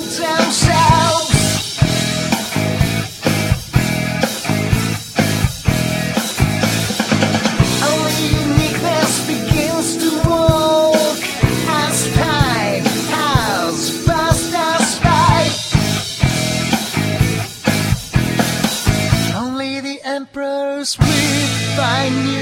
themselves. Only uniqueness begins to walk as time has passed us by. Only the emperors breathe by new